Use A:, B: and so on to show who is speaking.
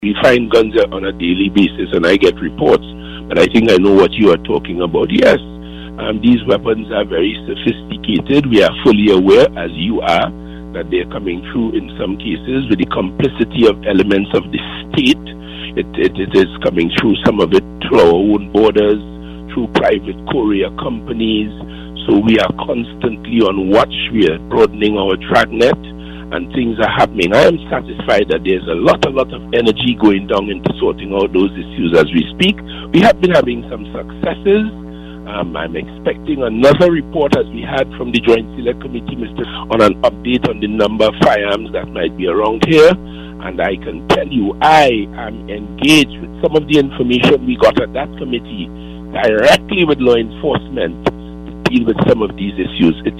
A: We find guns on a daily basis, and I get reports, but I think I know what you are talking about. Yes, these weapons are very sophisticated. We are fully aware, as you are, that they're coming through in some cases with the complicity of elements of the state. It is coming through, some of it through our own borders, through private courier companies. So we are constantly on watch. We are broadening our dragnet, and things are happening. I am satisfied that there's a lot of energy going down into sorting out those issues as we speak. We have been having some successes. I'm expecting another report, as we had from the Joint Select Committee, on an update on the number of firearms that might be around here. And I can tell you, I am engaged with some of the information we got at that committee directly with law enforcement to deal with some of these issues.